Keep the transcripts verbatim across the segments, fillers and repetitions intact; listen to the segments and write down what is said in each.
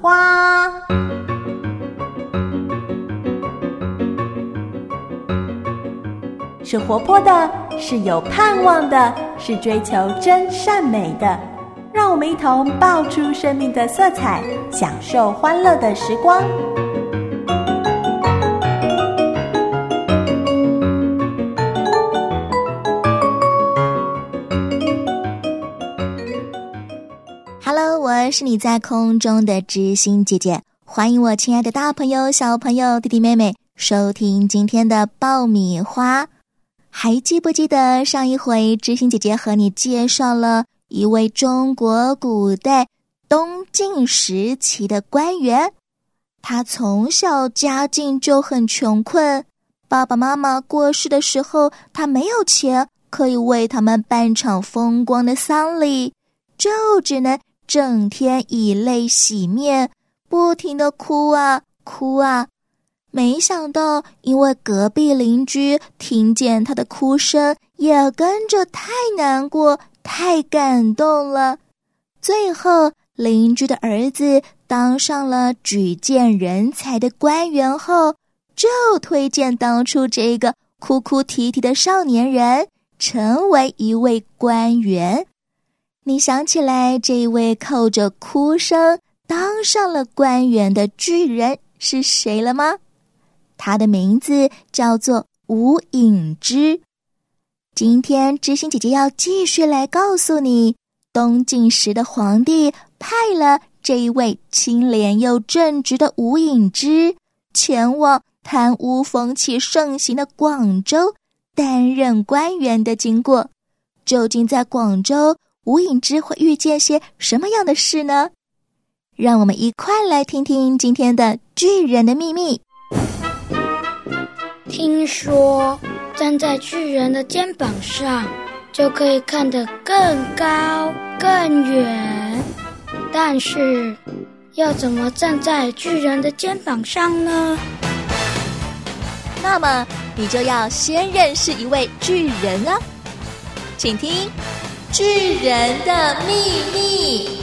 花。是活泼的，是有盼望的，是追求真善美的。让我们一同爆出生命的色彩，享受欢乐的时光。 Hello， 我是你在空中的知心姐姐，欢迎我亲爱的大朋友、小朋友、弟弟妹妹收听今天的爆米花。还记不记得上一回知心姐姐和你介绍了一位中国古代东晋时期的官员？他从小家境就很穷困，爸爸妈妈过世的时候，他没有钱可以为他们办场风光的丧礼，就只能整天以泪洗面，不停地哭啊哭啊。没想到因为隔壁邻居听见他的哭声，也跟着太难过太感动了。最后邻居的儿子当上了举荐人才的官员后，就推荐当初这个哭哭啼啼的少年人成为一位官员。你想起来这一位靠着哭声当上了官员的巨人是谁了吗？他的名字叫做吴隐之。今天知心姐姐要继续来告诉你，东晋时的皇帝派了这一位清廉又正直的吴隐之前往贪污风气盛行的广州担任官员的经过。究竟在广州，吴隐之会遇见些什么样的事呢？让我们一块来听听今天的巨人的秘密。 听说站在巨人的肩膀上就可以看得更高更远，但是要怎么站在巨人的肩膀上呢？ 那么你就要先认识一位巨人啊，请听巨人的秘密。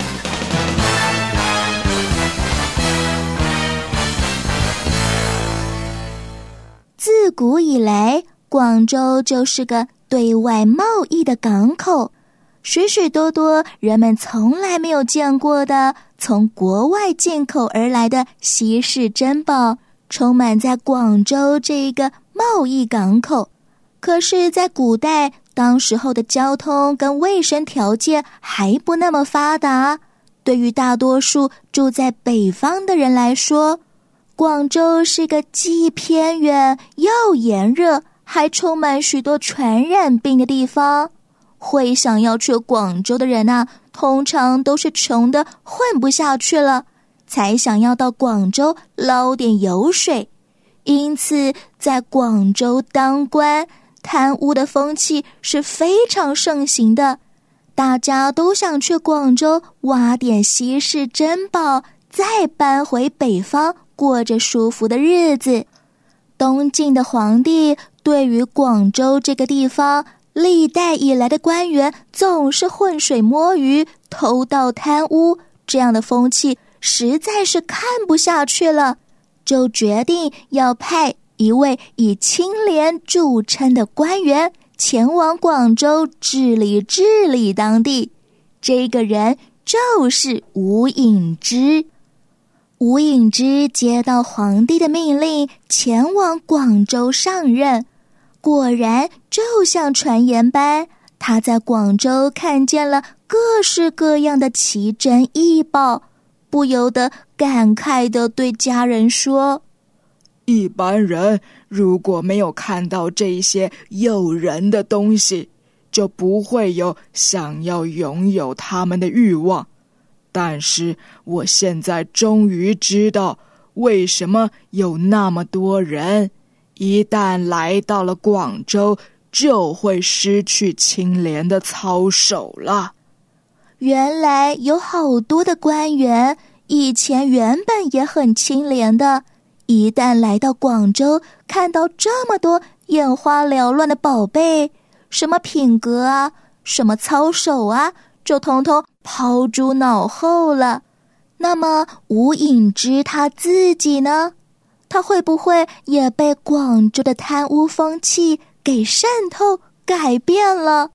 自古以来，广州就是个对外贸易的港口，许许多多人们从来没有见过的从国外进口而来的稀世珍宝充满在广州这个贸易港口。可是在古代，当时候的交通跟卫生条件还不那么发达，对于大多数住在北方的人来说，广州是个既偏远又炎热还充满许多传染病的地方。会想要去广州的人啊，通常都是穷得混不下去了，才想要到广州捞点油水。因此在广州当官，贪污的风气是非常盛行的，大家都想去广州挖点稀世珍宝，再搬回北方过着舒服的日子。东晋的皇帝对于广州这个地方，历代以来的官员总是浑水摸鱼、偷盗贪污，这样的风气实在是看不下去了，就决定要派一位以清廉著称的官员前往广州治理治理当地。这个人就是吴隐之。吴隐之接到皇帝的命令，前往广州上任。果然就像传言般，他在广州看见了各式各样的奇珍异宝，不由得感慨地对家人说， 一般人如果没有看到这些诱人的东西，就不会有想要拥有它们的欲望。但是我现在终于知道，为什么有那么多人一旦来到了广州，就会失去清廉的操守了。 原来有好多的官员以前原本也很清廉的，一旦来到广州，看到这么多眼花缭乱的宝贝，什么品格啊，什么操守啊，就统统抛诸脑后了。 那么吴隐之他自己呢？他会不会也被广州的贪污风气给渗透改变了？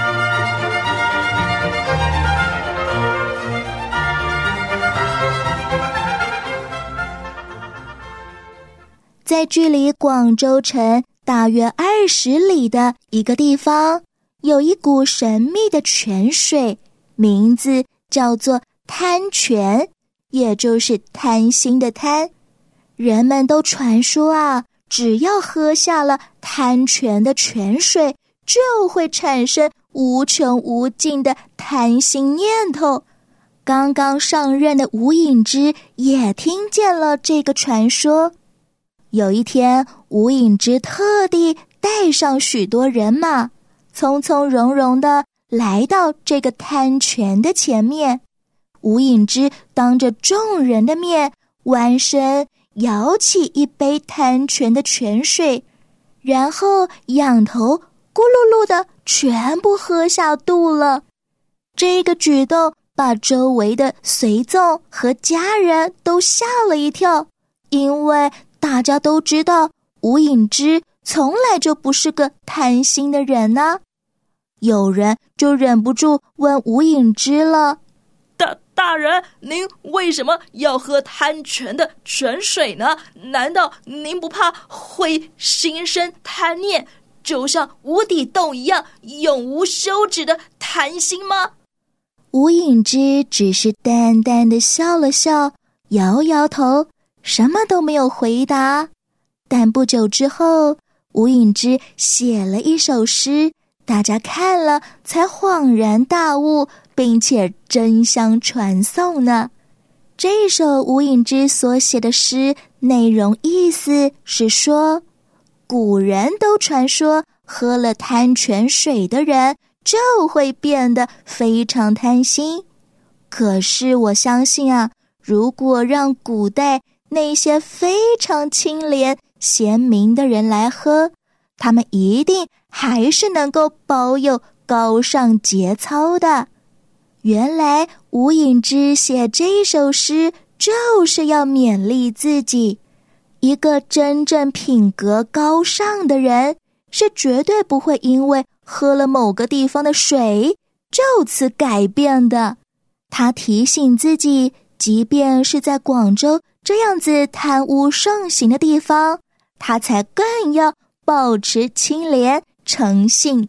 在距离广州城大约二十里的一个地方，有一股神秘的泉水，名字叫做贪泉，也就是贪心的贪。人们都传说啊，只要喝下了贪泉的泉水，就会产生无穷无尽的贪心念头。刚刚上任的吴隐之也听见了这个传说。有一天，吴隐之特地带上许多人马，从从容容地来到这个贪泉的前面。吴隐之当着众人的面弯身舀起一杯贪泉的泉水，然后仰头咕噜噜的全部喝下肚了。这个举动把周围的随从和家人都吓了一跳，因为大家都知道吴隐之从来就不是个贪心的人呢。有人就忍不住问吴隐之了： 大大人，您为什么要喝贪泉的泉水呢？难道您不怕会心生贪念，就像无底洞一样永无休止的贪心吗？ 吴隐之只是淡淡地笑了笑，摇摇头，什么都没有回答。但不久之后，吴隐之写了一首诗，大家看了才恍然大悟，并且争相传颂呢。这首吴隐之所写的诗内容意思是说，古人都传说喝了贪泉水的人就会变得非常贪心。可是我相信啊，如果让古代那些非常清廉贤明的人来喝，他们一定还是能够保有高尚节操的。原来吴隐之写这首诗就是要勉励自己，一个真正品格高尚的人是绝对不会因为喝了某个地方的水就此改变的。他提醒自己，即便是在广州这样子贪污盛行的地方，他才更要保持清廉诚信。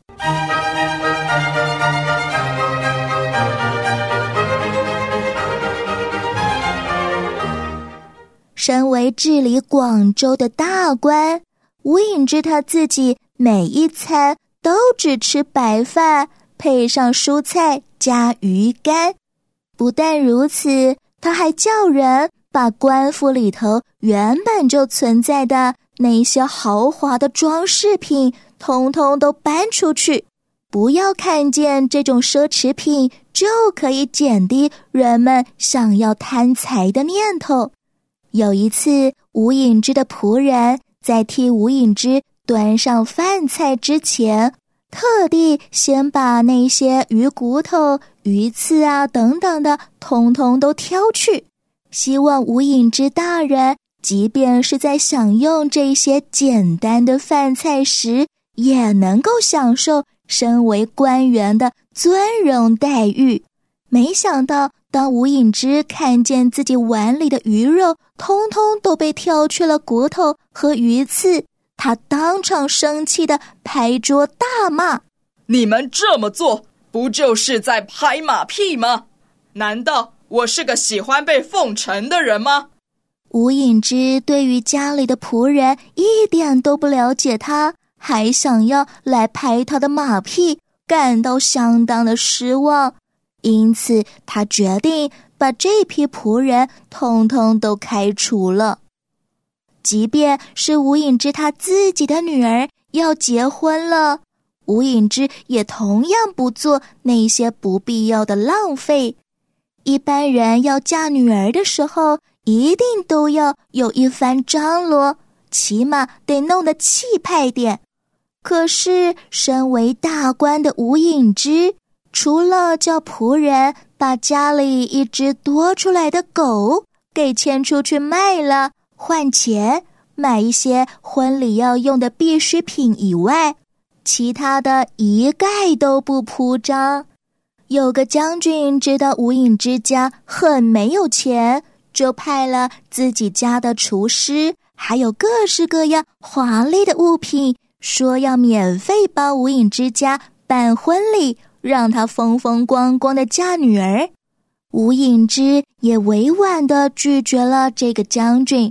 身为治理广州的大官，吴隐之他自己每一餐都只吃白饭，配上蔬菜加鱼干。不但如此，他还叫人把官府里头原本就存在的那些豪华的装饰品通通都搬出去，不要看见这种奢侈品就可以减低人们想要贪财的念头。有一次，吴隐之的仆人在替吴隐之端上饭菜之前，特地先把那些鱼骨头、鱼刺啊等等的统统都挑去，希望吴隐之大人即便是在享用这些简单的饭菜时，也能够享受身为官员的尊荣待遇。没想到当吴隐之看见自己碗里的鱼肉通通都被挑去了骨头和鱼刺，他当场生气地拍桌大骂： 你们这么做不就是在拍马屁吗？难道我是个喜欢被奉承的人吗？ 吴隐之对于家里的仆人一点都不了解他，还想要来拍他的马屁，感到相当的失望。因此他决定把这批仆人统统都开除了。即便是吴隐之他自己的女儿要结婚了，吴隐之也同样不做那些不必要的浪费。一般人要嫁女儿的时候，一定都要有一番张罗，起码得弄得气派点。可是身为大官的吴隐之，除了叫仆人把家里一只多出来的狗给牵出去卖了，换钱买一些婚礼要用的必需品以外，其他的一概都不铺张。有个将军知道无影之家很没有钱，就派了自己家的厨师，还有各式各样华丽的物品，说要免费帮无影之家办婚礼，让她风风光光的嫁女儿。无影之也委婉地拒绝了这个将军。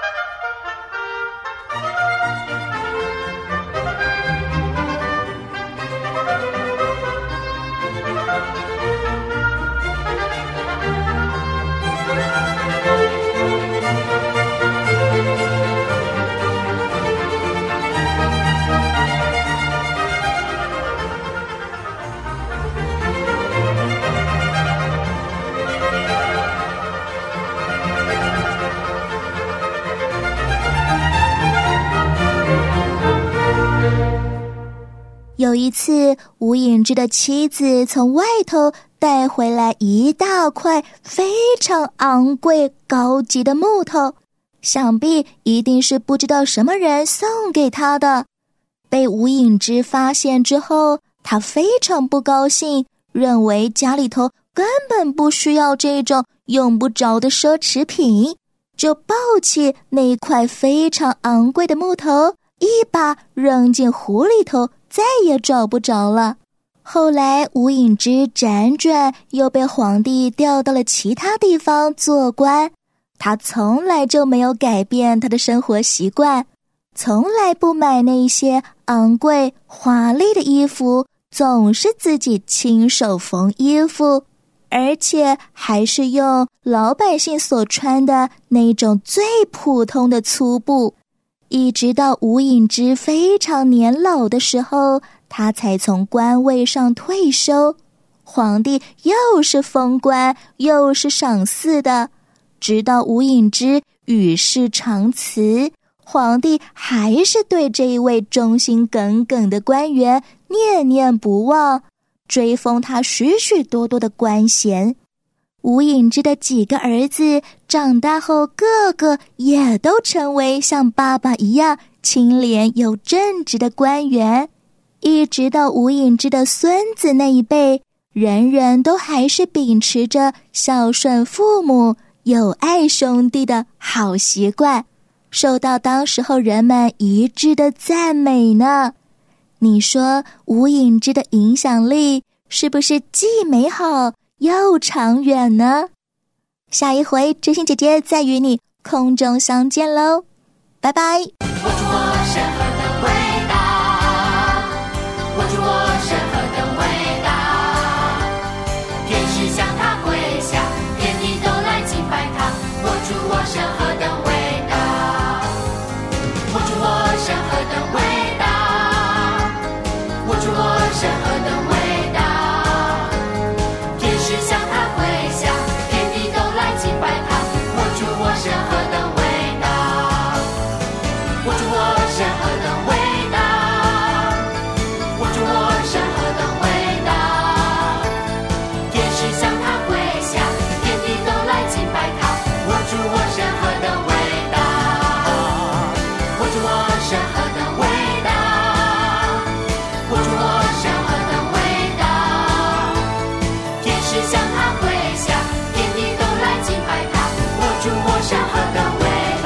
有一次，无影之的妻子从外头带回来一大块非常昂贵高级的木头，想必一定是不知道什么人送给他的。被无影之发现之后，他非常不高兴，认为家里头根本不需要这种用不着的奢侈品，就抱起那块非常昂贵的木头，一把扔进湖里头，再也找不着了。后来无影之辗转又被皇帝调到了其他地方做官，他从来就没有改变他的生活习惯，从来不买那些昂贵华丽的衣服，总是自己亲手缝衣服，而且还是用老百姓所穿的那种最普通的粗布。一直到无影之非常年老的时候，他才从官位上退休。皇帝又是封官又是赏赐的，直到无影之与世长辞，皇帝还是对这一位忠心耿耿的官员念念不忘，追封他许许多多的官衔。无影之的几个儿子长大后，个个也都成为像爸爸一样清廉有正直的官员，一直到无影之的孙子那一辈，人人都还是秉持着孝顺父母、友爱兄弟的好习惯，受到当时候人们一致的赞美呢。你说无影之的影响力是不是既美好又长远呢？下一回知心姐姐再与你空中相见喽，拜拜。 握住我深刻的伟大，握住我深刻的伟大，天使向他跪下，天地都来敬拜他。握住我深刻的伟大，握住我深刻的伟大，握住我深刻的伟大，天使向他跪下，天地都来敬拜他。握住我深刻的伟大，握住我深刻的伟大，握住我深刻的伟大，天使向他跪下，天地都来敬拜他。握住我深刻的伟大，握住我深刻的伟大，握住我深刻的伟大，天使向他跪下，天地都来敬拜他。握住我深刻的伟大，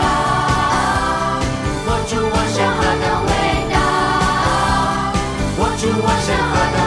握住我深刻的伟大，握住我深刻的